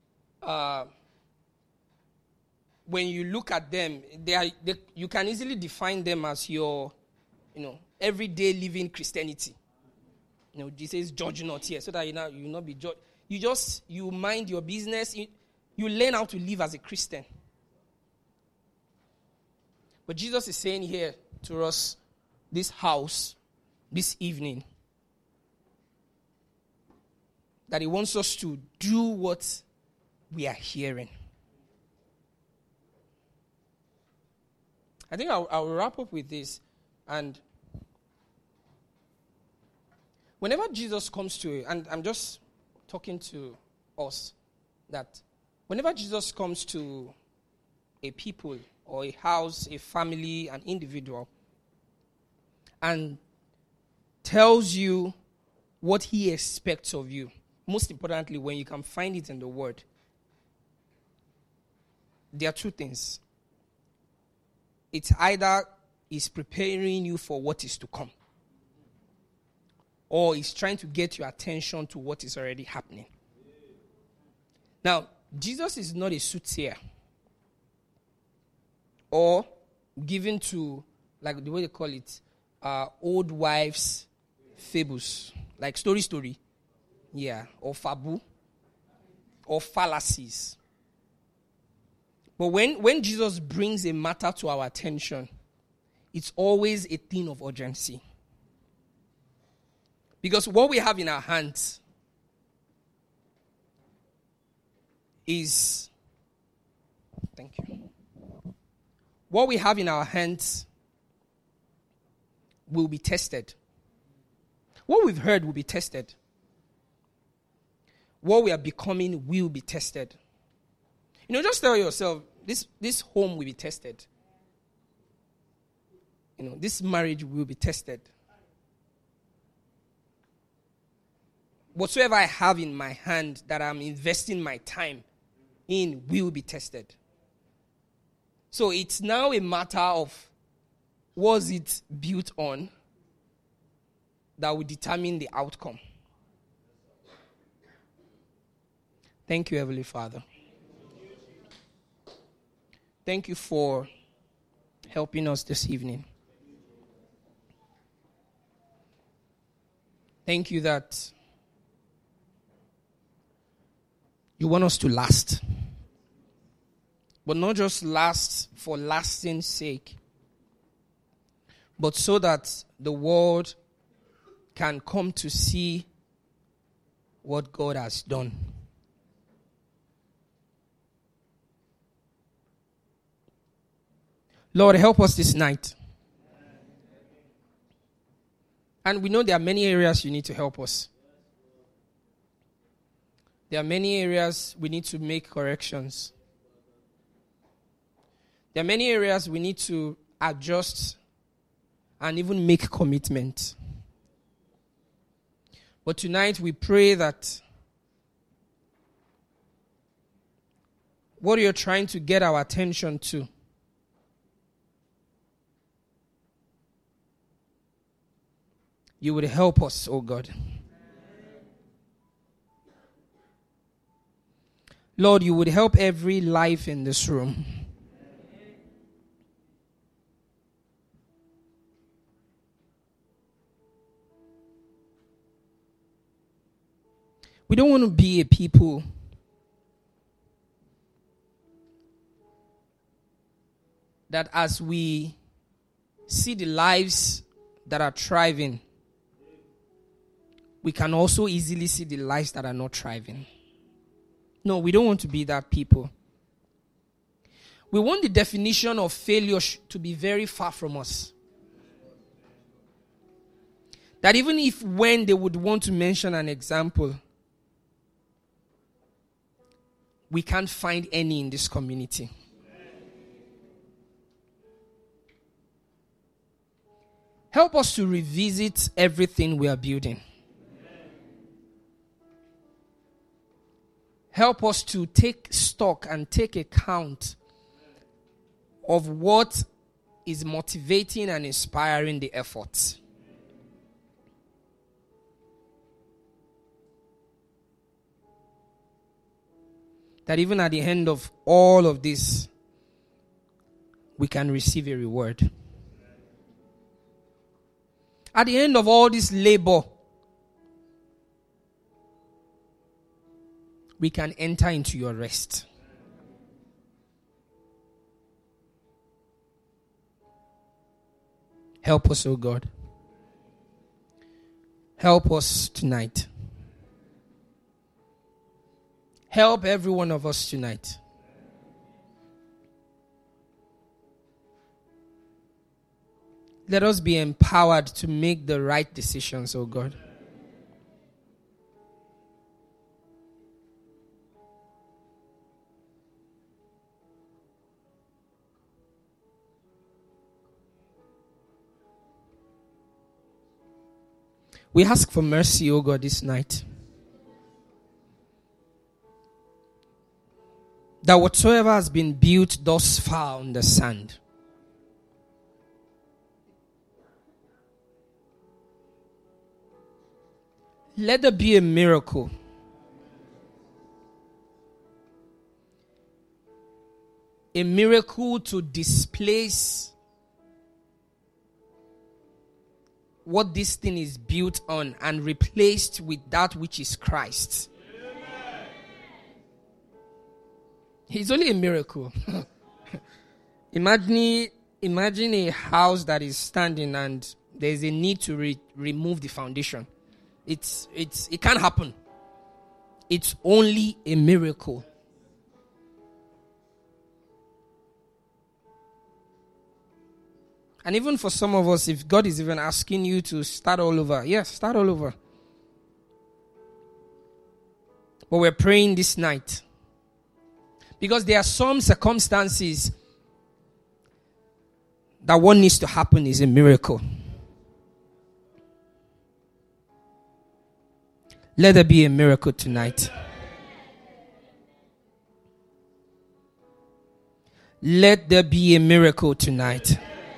when you look at them, you can easily define them as your, everyday living Christianity. Jesus judge not here, so that you will not be judged. You mind your business. You learn how to live as a Christian. But Jesus is saying here to us, this house, this evening, that he wants us to do what we are hearing. I think I'll wrap up with this. And whenever Jesus comes to, and I'm just talking to us, that whenever Jesus comes to a people or a house, a family, an individual, and tells you what he expects of you, most importantly, when you can find it in the word, there are 2 things. It's either he's preparing you for what is to come, or he's trying to get your attention to what is already happening. Now, Jesus is not a soothsayer or given to, like the way they call it, old wives' fables, like story, or fabu, or fallacies. But when Jesus brings a matter to our attention, it's always a thing of urgency. Because what we have in our hands is, thank you. What we have in our hands will be tested. What we've heard will be tested. What we are becoming will be tested. Just tell yourself, this home will be tested. This marriage will be tested. Whatsoever I have in my hand that I'm investing my time in will be tested. So it's now a matter of, was it built on, that will determine the outcome. Thank you, Heavenly Father. Thank you for helping us this evening. Thank you that you want us to last. But not just last for lasting's sake, but so that the world can come to see what God has done. Lord, help us this night. And we know there are many areas you need to help us. There are many areas we need to make corrections. There are many areas we need to adjust and even make commitment. But tonight we pray that what you're trying to get our attention to, you would help us, oh God. Lord, you would help every life in this room. We don't want to be a people that as we see the lives that are thriving, we can also easily see the lives that are not thriving. No, we don't want to be that people. We want the definition of failure to be very far from us. That even if when they would want to mention an example, we can't find any in this community. Help us to revisit everything we are building. Help us to take stock and take account of what is motivating and inspiring the efforts. That even at the end of all of this, we can receive a reward. At the end of all this labor, we can enter into your rest. Help us, O God. Help us tonight. Help every one of us tonight. Let us be empowered to make the right decisions, O God. We ask for mercy, O God, this night. That whatsoever has been built thus far on the sand, let there be a miracle. A miracle to displace what this thing is built on and replaced with that which is Christ. It's only a miracle. Imagine a house that is standing and there's a need to remove the foundation. It can't happen. It's only a miracle. And even for some of us, if God is even asking you to start all over, yes, start all over. But we're praying this night. Because there are some circumstances that what needs to happen is a miracle. Let there be a miracle tonight. Let there be a miracle tonight.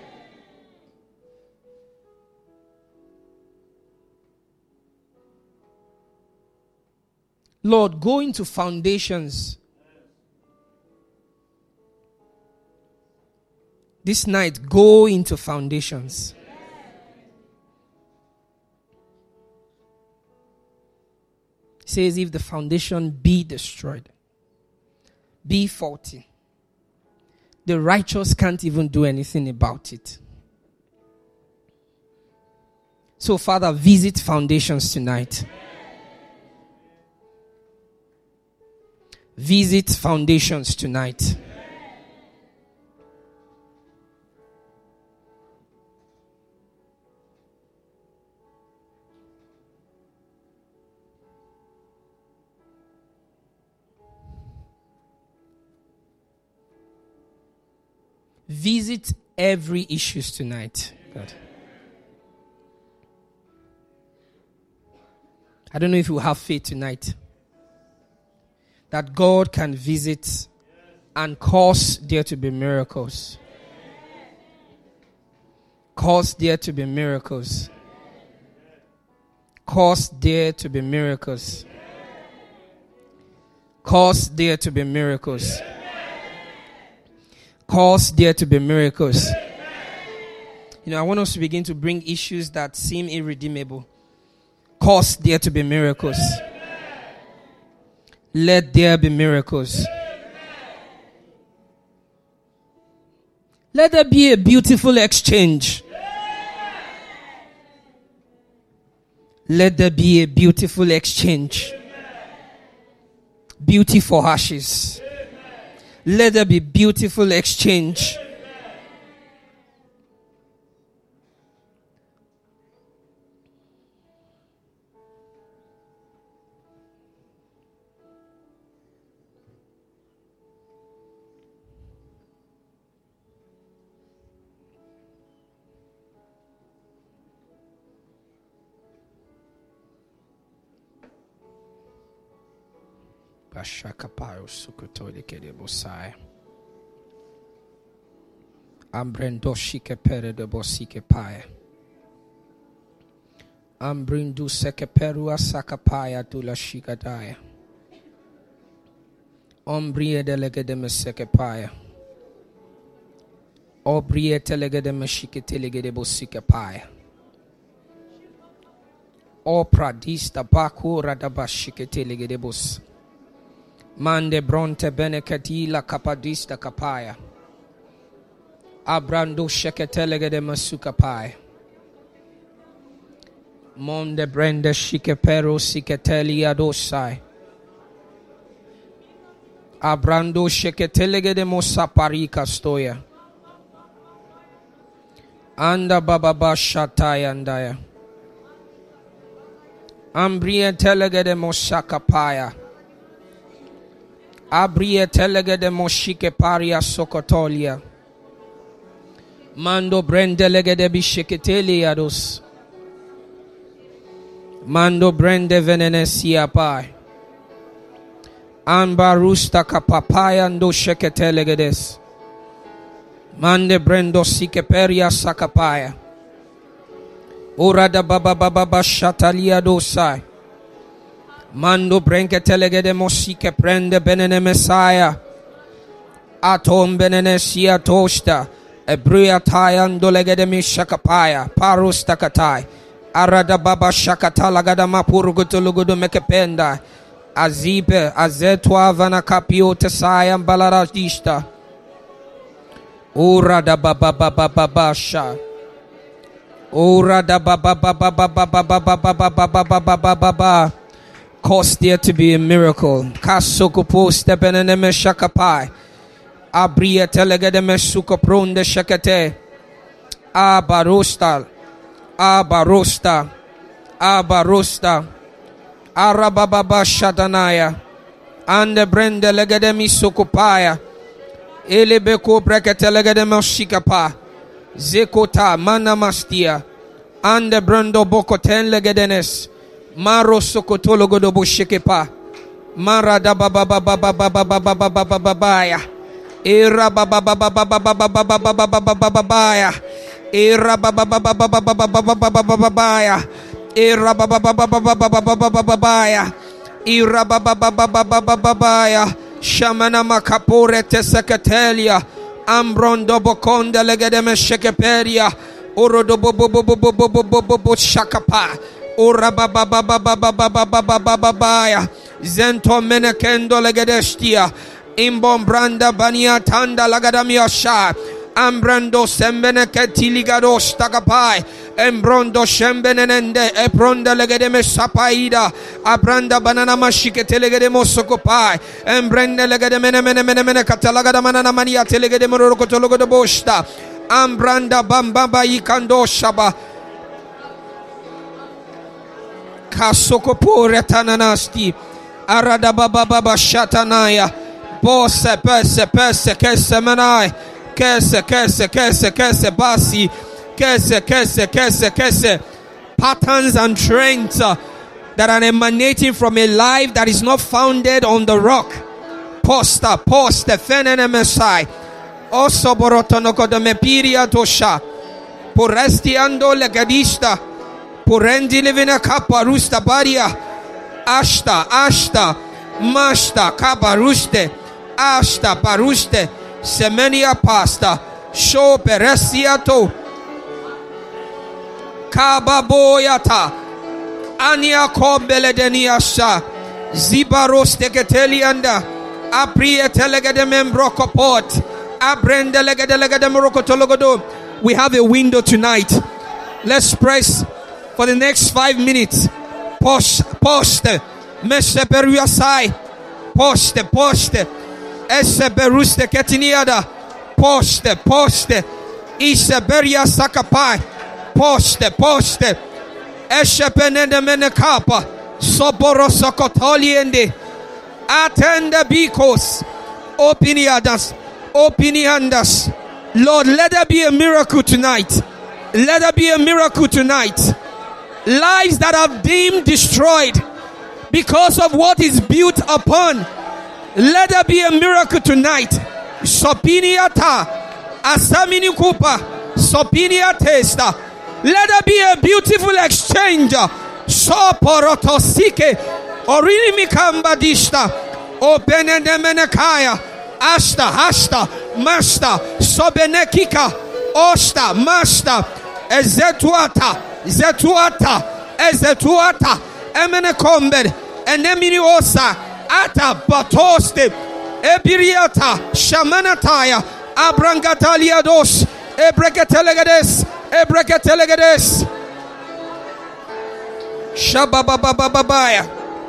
Lord, go into foundations. This night, go into foundations. It says, if the foundation be destroyed, be faulty, the righteous can't even do anything about it. So, Father, visit foundations tonight. Visit foundations tonight. Visit every issues tonight, God. I don't know if you have faith tonight that God can visit and cause there to be miracles. Cause there to be miracles. Cause there to be miracles. Cause there to be miracles. Cause there to be miracles. You know, I want us to begin to bring issues that seem irredeemable. Cause there to be miracles. Let there be miracles. Let there be a beautiful exchange. Let there be a beautiful exchange. Beauty for ashes. Let there be beautiful exchange. Bashakapayo sukutoli kedebosai. Ambrendo shike pere de bosike pae. Ambrindu seke perua sakapaya tula shikadaya. Ombrie delege de meseke paya. Obrie telege de meshike telege de bosike paya. O pradista bakura da bashike telege de bos. Mande bronte benekatila kapadista kapaya. Abrando sheketelege de masuka pai. Monde brende shikepero siketeli adosai. Abrando sheketelege de mosaparika stoya. Anda bababa shataya andaya. Ambrie telege de mosaka paya. Abrie telege de moshike paria sokotolia. Mando brendelege de bishiketeli ados. Mando brende venenesia pai. Ambarusta kapapaya ndo sheketelege des. Mande brendo sikeperia sakapaya. Ora da baba baba shatalia dosai. Mando brenke telegede mosike prende benene Messiah. Atom benene sia tosta. Ebria tayando legede mishakapaya. Parusta katai. Arada baba shakatala gada mapurugutulugudu mekependa. Azibe azetwa vana kapio tesaya mbalarajista. Ura da baba baba baba sha. Ura da baba baba baba baba baba baba baba baba. Cause there to be a miracle. Kasukupo stepenene meshakapai. Abria telegede mesuko pronde shakete. Abarosta. Abarosta. Abarosta. Arababa shadanaya. Ande brende legede misukupaya. Elebeko brekete legede moshikapa. Zekota manamastia. Ande brendo bokoten legedenes. Maro sokotolo godo bushekepa. Mara da baba baba baba baba baba baba baba. Era baba baba baba baba baba baba baba. Era baba baba baba baba baba baba. Era baba baba baba baba baba. Era baba baba baba baba. Shamana makapore teseketelia. Ambrondo bokonde legedeme shekeperia. Orodo bobo bobo bobo bobo bobo shakapa. Ora baba baba baba baba baba baba. Zento menekendo legedestia. Imbombranda bania tanda lagadamia sha. Ambrando sembene ketiligados takapai. Embrondo shembenende epronda legedeme sapaida. Abranda banana mashike telegedemo sokopai. Embrende legedeme mene katalagada manana mania telegedemo rokotologo de bosta. Ambranda bamba ikando shaba. Kasokopore tananasti. Arada baba baba shatanaya. Bosse pesse kesse manai. Kesse basi. Kesse patterns and trends that are emanating from a life that is not founded on the rock. Posta fenene mesai. Oso borotonoko de mepiria tosha. Poresti ando legadista. Porendi livina kaparusta baria. Ashta mashta kabaruste. Ashta baruste. Semenia pasta. Show peresiato. Kababoyata. Ania kombele deniasha. Zibaros teketelianda. Apria telegede membrokopot. Abrende legede morokotologodo. We have a window tonight. Let's press for the next 5 minutes. Poste. Mesheberuya sai. Poste. Esheberuste ketiniada. Poste. Isheberia sakapai. Poste. Eshebenende menekapa. Soboro sokotoliende. Attende bikos. Opiniandas. Lord, let there be a miracle tonight. Let there be a miracle tonight. Lives that have deemed destroyed because of what is built upon. Let there be a miracle tonight. Sopiniata. Asamini kupa. Sopinia testa. Let there be a beautiful exchange. Soporotosike. Orini mikambadista. Openende menekaya. Hasta, Master, Sobenekika, Osta, Master, Ezetuata, Emenekombed, Eneminiosa, Ata, Batoste, Ebiriata, Shamanataya, Abrangataliados, Ebrekatelegedes, Shabababababaya.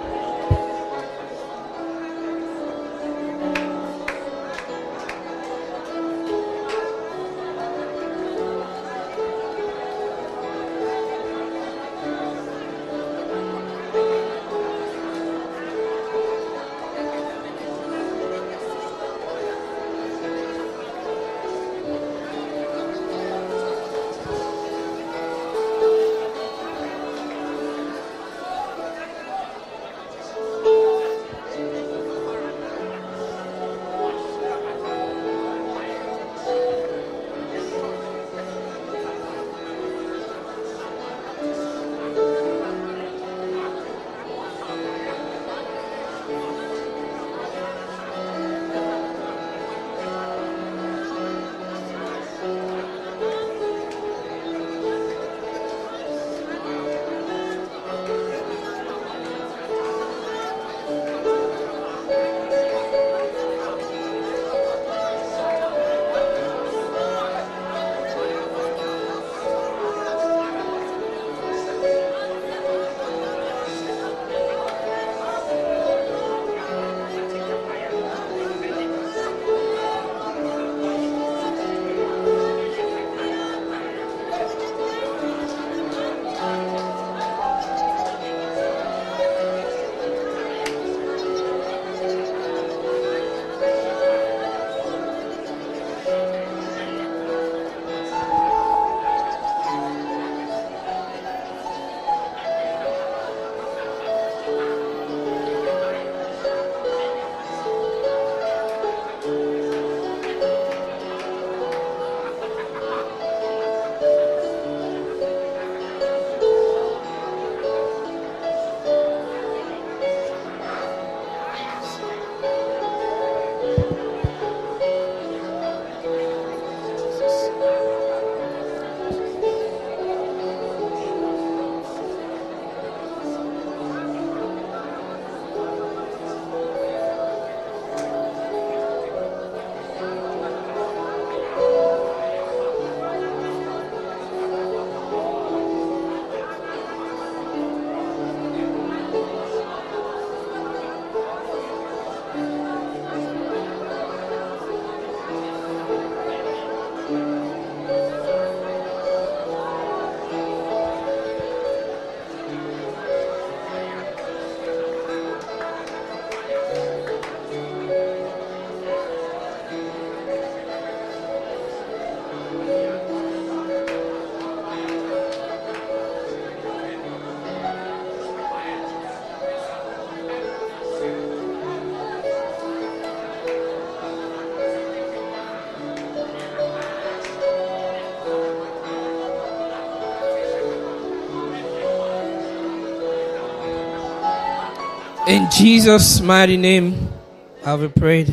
In Jesus' mighty name, I will pray.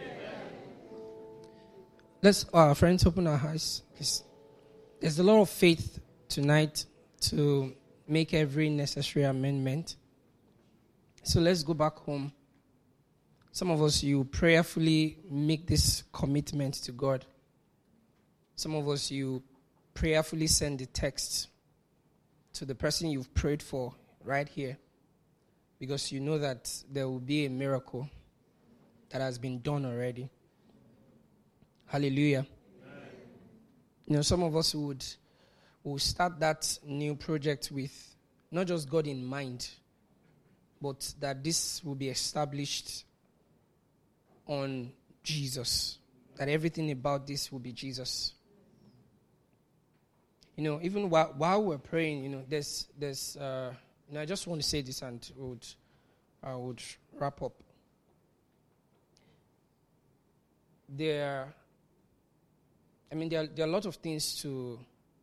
Let's, friends, open our eyes. There's a lot of faith tonight to make every necessary amendment. So let's go back home. Some of us, you prayerfully make this commitment to God. Some of us, you prayerfully send the text to the person you've prayed for right here, because you know that there will be a miracle that has been done already. Hallelujah. Amen. Some of us will start that new project with not just God in mind, but that this will be established on Jesus. That everything about this will be Jesus. Even while we're praying, there's I just want to say this and I would wrap up. There are a lot of things to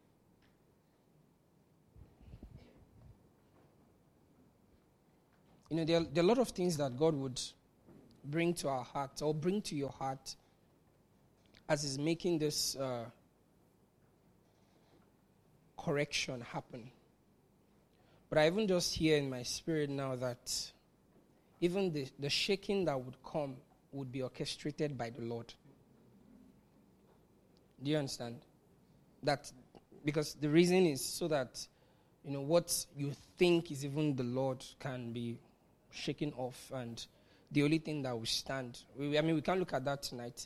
there are a lot of things that God would bring to our heart or bring to your heart as He's making this correction happen. But I even just hear in my spirit now that even the shaking that would come would be orchestrated by the Lord. Do you understand? That because the reason is so that what you think is even the Lord can be shaken off, and the only thing that will stand. We can't look at that tonight.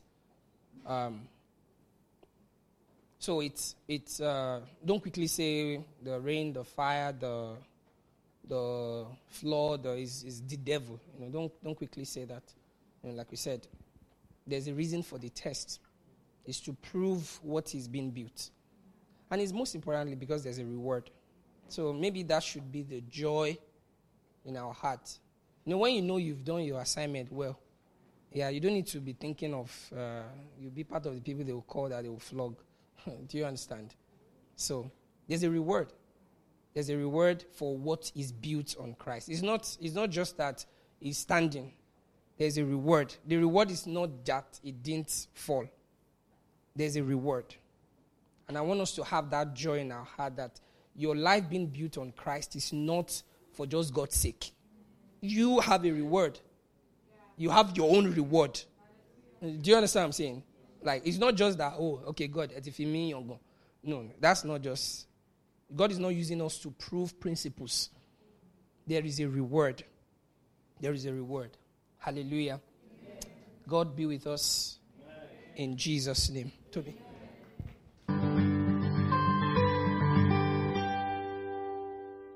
So it's don't quickly say the rain, the fire, the flood is the devil. Don't quickly say that. Like we said, there's a reason for the test. It's to prove what is being built. And it's most importantly because there's a reward. So maybe that should be the joy in our heart. When you've done your assignment well, you don't need to be thinking of, you'll be part of the people they will call that they will flog. Do you understand? So there's a reward. There's a reward for what is built on Christ. It's not just that he's standing. There's a reward. The reward is not that it didn't fall. There's a reward. And I want us to have that joy in our heart that your life being built on Christ is not for just God's sake. You have a reward. You have your own reward. Do you understand what I'm saying? Like, it's not just that, God, if you mean you're gone. No, that's not just. God is not using us to prove principles. There is a reward. There is a reward. Hallelujah. Amen. God be with us. Amen. In Jesus' name. Toby.